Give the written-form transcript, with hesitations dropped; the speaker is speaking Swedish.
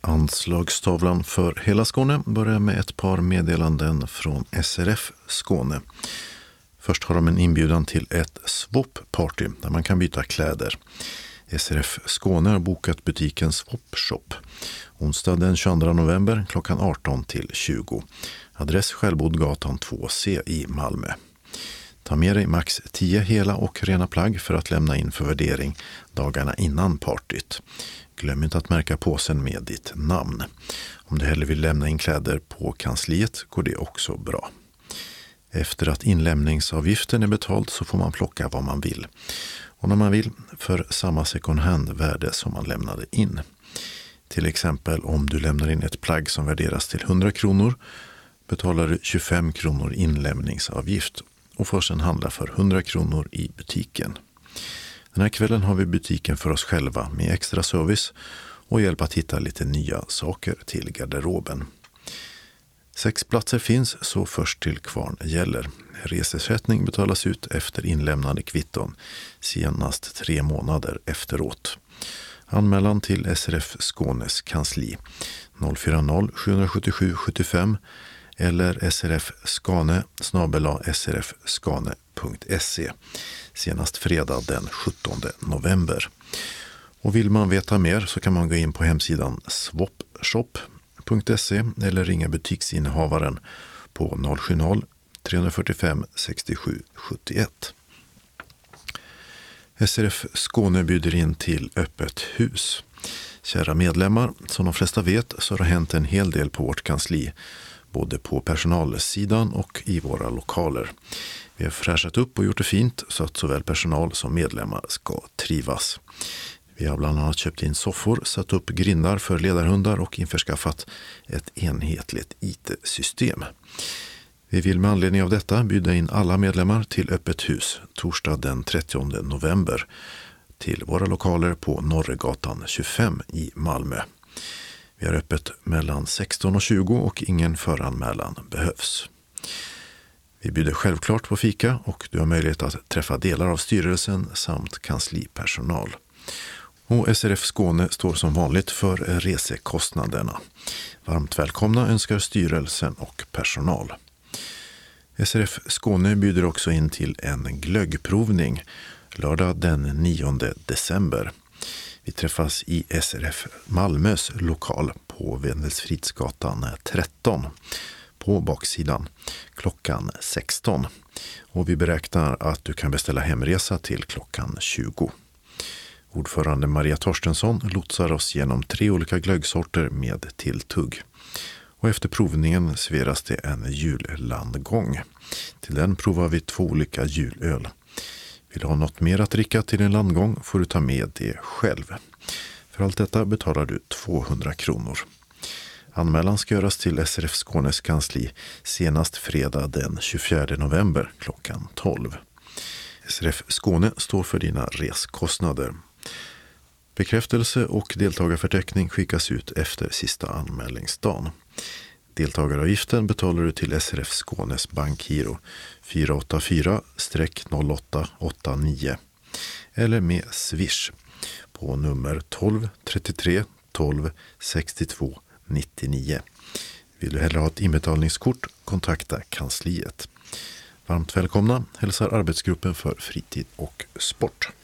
Anslagstavlan för hela Skåne börjar med ett par meddelanden från SRF Skåne. Först har de en inbjudan till ett swap-party där man kan byta kläder. SRF Skåne har bokat butiken Swap Shop. Onsdag den 22 november klockan 18 till 20. Adress Skällbodgatan 2C i Malmö. Ta med dig max 10 hela och rena plagg för att lämna in för värdering dagarna innan partyt. Glöm inte att märka påsen med ditt namn. Om du hellre vill lämna in kläder på kansliet går det också bra. Efter att inlämningsavgiften är betald så får man plocka vad man vill. Och när man vill för samma second hand-värde som man lämnade in. Till exempel om du lämnar in ett plagg som värderas till 100 kronor betalar du 25 kronor inlämningsavgift och får sedan handla för 100 kronor i butiken. Den här kvällen har vi butiken för oss själva med extra service och hjälp att hitta lite nya saker till garderoben. 6 platser finns så först till kvarn gäller. Resersättning betalas ut efter inlämnade kvitton senast 3 månader efteråt. Anmälan till SRF Skånes kansli 040-777 75 eller srfskane@srfskane.se senast fredag den 17 november. Och vill man veta mer så kan man gå in på hemsidan swapshop.se eller ringa butiksinnehavaren på 070-345 67 71. SRF Skåne bjuder in till öppet hus. Kära medlemmar, som de flesta vet så har det hänt en hel del på vårt kansli, både på personalsidan och i våra lokaler. Vi har fräschat upp och gjort det fint så att såväl personal som medlemmar ska trivas. Vi har bland annat köpt in soffor, satt upp grindar för ledarhundar och införskaffat ett enhetligt IT-system. Vi vill med anledning av detta bjuda in alla medlemmar till öppet hus torsdag den 30 november till våra lokaler på Norregatan 25 i Malmö. Vi har öppet mellan 16 och 20 och ingen föranmälan behövs. Vi bjuder självklart på fika och du har möjlighet att träffa delar av styrelsen samt kanslipersonal. Och SRF Skåne står som vanligt för resekostnaderna. Varmt välkomna önskar styrelsen och personal. SRF Skåne bjuder också in till en glöggprovning lördag den 9 december. Vi träffas i SRF Malmös lokal på Wendelsfridsgatan 13 på baksidan klockan 16. Och vi beräknar att du kan beställa hemresa till klockan 20. Ordförande Maria Torstensson lotsar oss genom 3 olika glöggsorter med tilltugg. Och efter provningen serveras det en jullandgång. Till den provar vi 2 olika julöl. Vill du ha något mer att dricka till en landgång får du ta med det själv. För allt detta betalar du 200 kronor. Anmälan ska göras till SRF Skånes kansli senast fredag den 24 november klockan 12. SRF Skåne står för dina reskostnader. Bekräftelse och deltagarförteckning skickas ut efter sista anmälningsdagen. Deltagaravgiften betalar du till SRF Skånes bankgiro 484-0889 eller med Swish på nummer 12 33 12 62 99. Vill du hellre ha ett inbetalningskort, kontakta kansliet. Varmt välkomna hälsar arbetsgruppen för fritid och sport.